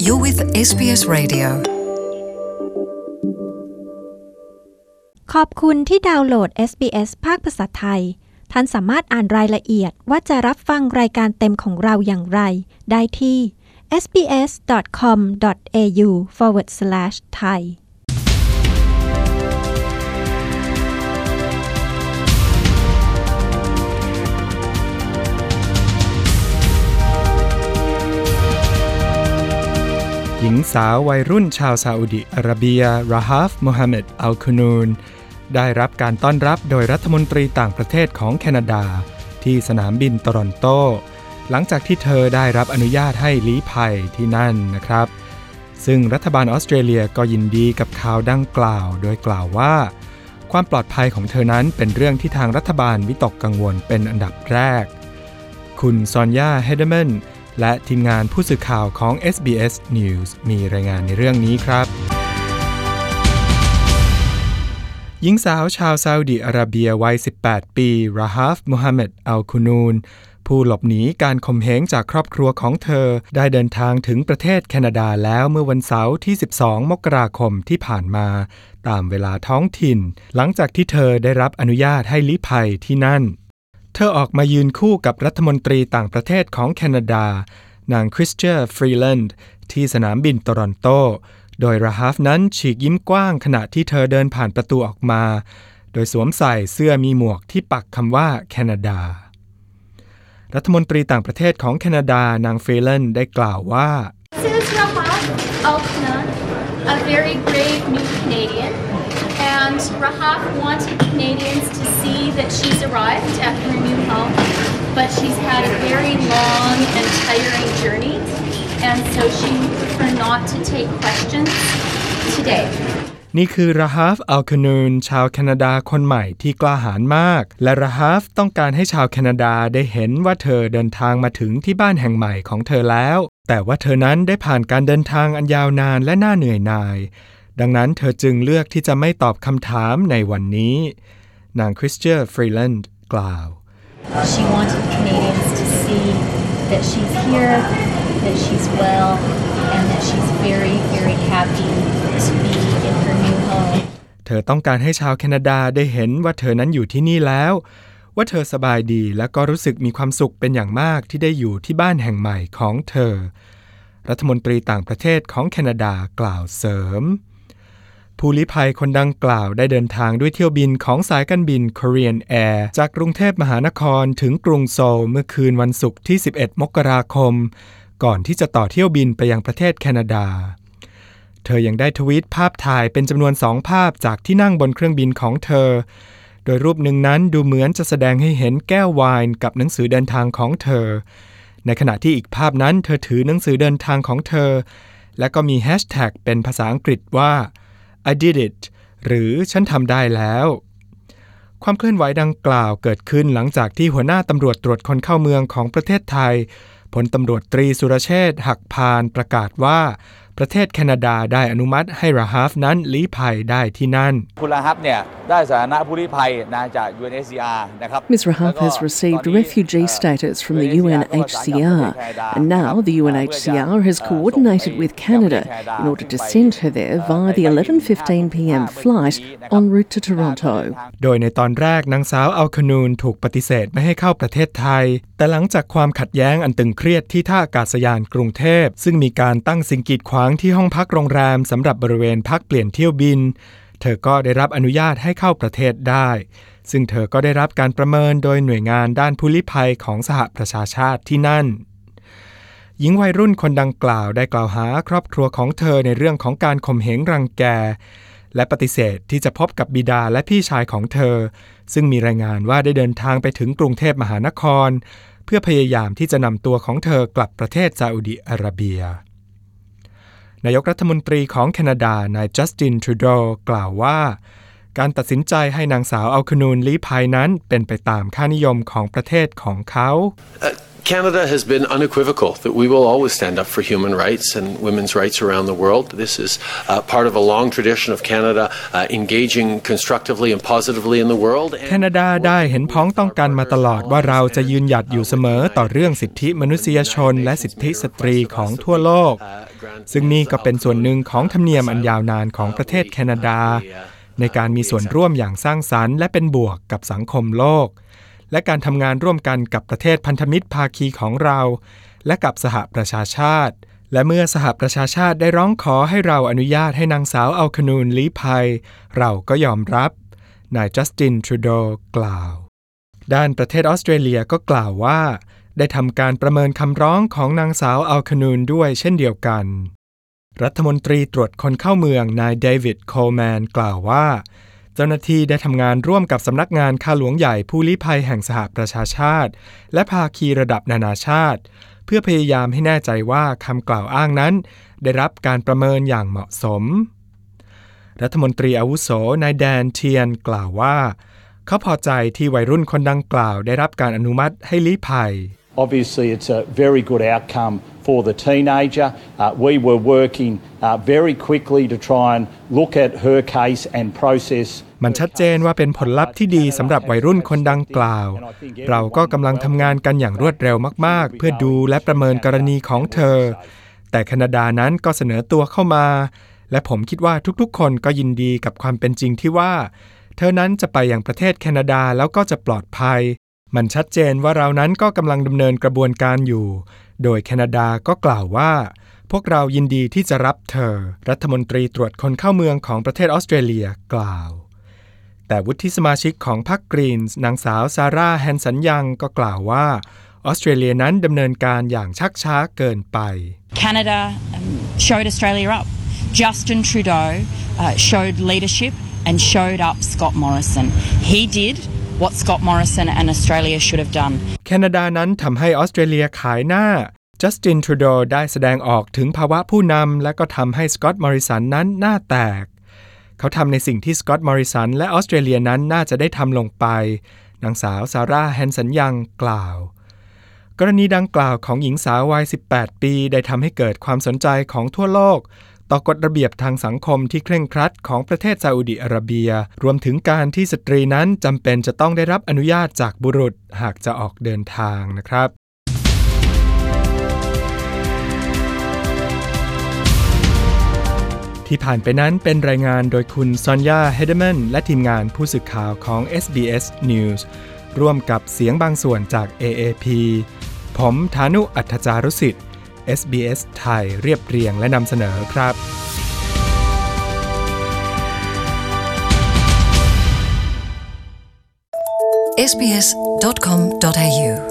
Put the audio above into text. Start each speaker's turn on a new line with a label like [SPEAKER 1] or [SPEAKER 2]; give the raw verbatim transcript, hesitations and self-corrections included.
[SPEAKER 1] You're with เอส บี เอส Radio
[SPEAKER 2] ขอบคุณที่ดาวน์โหลด เอส บี เอส ภาคภาษาไทยท่านสามารถอ่านรายละเอียดว่าจะรับฟังรายการเต็มของเราอย่างไรได้ที่ เอส บี เอส ดอท คอม ดอท เอ ยู สแลช ไทย
[SPEAKER 3] หญิงสาววัยรุ่นชาวซาอุดิอาระเบียราฮาฟ โมฮัมเหม็ด อัล คูนูนได้รับการต้อนรับโดยรัฐมนตรีต่างประเทศของแคนาดาที่สนามบินโตรอนโตหลังจากที่เธอได้รับอนุญาตให้ลี้ภัยที่นั่นนะครับซึ่งรัฐบาลออสเตรเลียก็ยินดีกับข่าวดังกล่าวโดยกล่าวว่าความปลอดภัยของเธอนั้นเป็นเรื่องที่ทางรัฐบาลวิตกกังวลเป็นอันดับแรกคุณซอนยา เฮเดอร์แมนและทีมงานผู้สื่อข่าวของ เอส บี เอส News มีรายงานในเรื่องนี้ครับหญิงสาวชาวซาอุดิอาระเบียวัยสิบแปดปีราฮาฟ โมฮัมเหม็ด อัล คูนูนผู้หลบหนีการข่มเหงจากครอบครัวของเธอได้เดินทางถึงประเทศแคนาดาแล้วเมื่อวันเสาร์ที่สิบสองมกราคมที่ผ่านมาตามเวลาท้องถิ่นหลังจากที่เธอได้รับอนุญาตให้ลี้ภัยที่นั่นเธอออกมายืนคู่กับรัฐมนตรีต่างประเทศของแคนาดานางคริสเตีย ฟรีแลนด์ที่สนามบินโตรอนโตโดยราฮาฟนั้นฉีกยิ้มกว้างขณะที่เธอเดินผ่านประตูออกมาโดยสวมใส่เสื้อมีหมวกที่ปักคำว่าแคนาดารัฐมนตรีต่างประเทศของแคนาดานางฟรีแลนด์ได้กล่าวว่า
[SPEAKER 4] This is Rahaf Al-Kunan, a very brave new Canadian, and Rahaf wanted Canadians to see that she's arrived at her new home, but she's had a very long and tiring journey, and so she would prefer not to take questions today.
[SPEAKER 3] นี่คือราฮาฟ อัล คูนูนชาวแคนาดาคนใหม่ที่กล้าหาญมากและราฮาฟต้องการให้ชาวแคนาดาได้เห็นว่าเธอเดินทางมาถึงที่บ้านแห่งใหม่ของเธอแล้วแต่ว่าเธอนั้นได้ผ่านการเดินทางอันยาวนานและน่าเหนื่อยหน่ายดังนั้นเธอจึงเลือกที่จะไม่ตอบคำถามในวันนี้นางคริสเตีย ฟรีแลนด์กล่าว
[SPEAKER 4] She wanted Canadians to see that she's here, that she's well, and that she's very, very happy to be in her new home.
[SPEAKER 3] เธอต้องการให้ชาวแคนาดาได้เห็นว่าเธอนั้นอยู่ที่นี่แล้วว่าเธอสบายดีและก็รู้สึกมีความสุขเป็นอย่างมากที่ได้อยู่ที่บ้านแห่งใหม่ของเธอรัฐมนตรีต่างประเทศของแคนาดากล่าวเสริมผู้ลี้ภัยคนดังกล่าวได้เดินทางด้วยเที่ยวบินของสายการบิน Korean Air จากกรุงเทพมหานครถึงกรุงโซลเมื่อคืนวันศุกร์ที่สิบเอ็ดมกราคมก่อนที่จะต่อเที่ยวบินไปยังประเทศแคนาดาเธอยังได้ทวีตภาพถ่ายเป็นจำนวนสองภาพจากที่นั่งบนเครื่องบินของเธอโดยรูปหนึ่งนั้นดูเหมือนจะแสดงให้เห็นแก้วไวน์กับหนังสือเดินทางของเธอในขณะที่อีกภาพนั้นเธอถือหนังสือเดินทางของเธอและก็มีแฮชแท็กเป็นภาษาอังกฤษว่า I did it หรือฉันทำได้แล้วความเคลื่อนไหวดังกล่าวเกิดขึ้นหลังจากที่หัวหน้าตำรวจตรวจคนเข้าเมืองของประเทศไทยพลตำรวจตรีสุรเชษฐ์หักพานประกาศว่าประเทศแคนาดาได้อนุมัติให้ราฮาฟนั้นลี้ภัยได้ที่นั่น
[SPEAKER 5] คุณราฮาฟเนี่ยได้สถานะผู้ลี้ภัยนะจาก ยู เอ็น เอช ซี อาร์ นะครับ
[SPEAKER 6] Miz Rahaf has received refugee status from the U N H C R and now the U N H C R has coordinated with Canada in order to send her there via the eleven fifteen p m flight en route to Toronto
[SPEAKER 3] โดยในตอนแรกนางสาวอัล คูนูนถูกปฏิเสธไม่ให้เข้าประเทศไทยแต่หลังจากความขัดแย้งอันตึงเครียดที่ท่าอากาศยานกรุงเทพซึ่งมีการตั้งสิ่งกีดขวางที่ห้องพักโรงแรมสำหรับบริเวณพักเปลี่ยนเที่ยวบินเธอก็ได้รับอนุญาตให้เข้าประเทศได้ซึ่งเธอก็ได้รับการประเมินโดยหน่วยงานด้านผู้ลี้ภัยของสหประชาชาติที่นั่นหญิงวัยรุ่นคนดังกล่าวได้กล่าวหาครอบครัวของเธอในเรื่องของการข่มเหงรังแกและปฏิเสธที่จะพบกับบิดาและพี่ชายของเธอซึ่งมีรายงานว่าได้เดินทางไปถึงกรุงเทพมหานครเพื่อพยายามที่จะนำตัวของเธอกลับประเทศซาอุดิอาระเบียนายกรัฐมนตรีของแคนาดานายจัสติน ทรูโดกล่าวว่าการตัดสินใจให้นางสาวอัล คูนูนลี้ภัยนั้นเป็นไปตามค่านิยมของประเทศของเขา
[SPEAKER 7] Canada has been unequivocal that we will always stand up for human rights and women's rights around the world. This is uh, part of a long tradition of Canada uh, engaging constructively and positively in the world.
[SPEAKER 3] แคนาดาได้เห็นพ้องต้องกันมาตลอดว่าเราจะยืนหยัดอยู่เสมอต่อเรื่องสิทธิมนุษยชนและสิทธิสตรีของทั่วโลกซึ่งนี่ก็เป็นส่วนหนึ่งของธรรมเนียมอันยาวนานของประเทศแคนาดาในการมีส่วนร่วมอย่างสร้างสรรค์และเป็นบวกกับสังคมโลกและการทำงานร่วมกันกับประเทศพันธมิตรภาคีของเราและกับสหประชาชาติและเมื่อสหประชาชาติได้ร้องขอให้เราอนุญาตให้นางสาวอัลคนูนลี้ภัยเราก็ยอมรับนายจัสตินทรูโดกล่าวด้านประเทศออสเตรเลียก็กล่าวว่าได้ทำการประเมินคำร้องของนางสาวอัลคนูนด้วยเช่นเดียวกันรัฐมนตรีตรวจคนเข้าเมืองนายเดวิดโคลแมนกล่าวว่าเจ้าหน้าที่ได้ทำงานร่วมกับสำนักงานข้าหลวงใหญ่ผู้ลี้ภัยแห่งสหประชาชาติและภาคีระดับนานาชาติเพื่อพยายามให้แน่ใจว่าคำกล่าวอ้างนั้นได้รับการประเมินอย่างเหมาะสมรัฐมนตรีอาวุโสนายแดนเทียนกล่าวว่าเขาพอใจที่วัยรุ่นคนดังกล่าวได้รับการอนุมัติให้ลี้ภัย
[SPEAKER 8] Obviously, it's a very good outcome for the teenager. Uh, we were working uh, very quickly to try and look at her case and process.
[SPEAKER 3] มันชัดเจนว่าเป็นผลลัพธ์ที่ดีสำหรับวัยรุ่นคนดังกล่าวเราก็กำลังทำงานกันอย่างรวดเร็วมากๆเพื่อดูและประเมินกรณีของเธอแต่แคนาดานั้นก็เสนอตัวเข้ามาและผมคิดว่าทุกๆคนก็ยินดีกับความเป็นจริงที่ว่าเธอนั้นจะไปยังประเทศแคนาดาแล้วก็จะปลอดภัยมันชัดเจนว่าเรานั้นก็กำลังดำเนินกระบวนการอยู่โดยแคนาดาก็กล่าวว่าพวกเรายินดีที่จะรับเธอรัฐมนตรีตรวจคนเข้าเมืองของประเทศออสเตรเลียกล่าวแต่วุฒิสมาชิกของพรรคกรีนส์นางสาวซาร่าแฮนสันยังก็กล่าวว่าออสเตรเลียนั้นดำเนินการอย่างชักช้าเกินไป
[SPEAKER 9] Canada showed Australia up. Justin Trudeau uh, showed leadership and showed up Scott Morrison. He did what Scott Morrison and Australia should have done.
[SPEAKER 3] แคนาดานั้นทำให้ออสเตรเลียขายหน้าจัสตินทรูโดได้แสดงออกถึงภาวะผู้นำและก็ทำให้สกอตต์มอริสันนั้นหน้าแตกเขาทำในสิ่งที่สกอตต์มอริสันและออสเตรเลียนั้นน่าจะได้ทำลงไปนางสาวซาร่าแฮนสันยังกล่าวกรณีดังกล่าวของหญิงสาววัยสิบแปดปีได้ทำให้เกิดความสนใจของทั่วโลกต่อกฎระเบียบทางสังคมที่เคร่งครัดของประเทศซาอุดิอาระเบียรวมถึงการที่สตรีนั้นจำเป็นจะต้องได้รับอนุญาตจากบุรุษหากจะออกเดินทางนะครับที่ผ่านไปนั้นเป็นรายงานโดยคุณซอนยาเฮเดแมนและทีมงานผู้สื่อข่าวของ เอส บี เอส News ร่วมกับเสียงบางส่วนจาก เอ เอ พี ผมฐานุอัฏฐจารุสิทธิ์ เอส บี เอส ไทยเรียบเรียงและนำเสนอครับ
[SPEAKER 1] เอส บี เอส ดอท คอม ดอท เอ ยู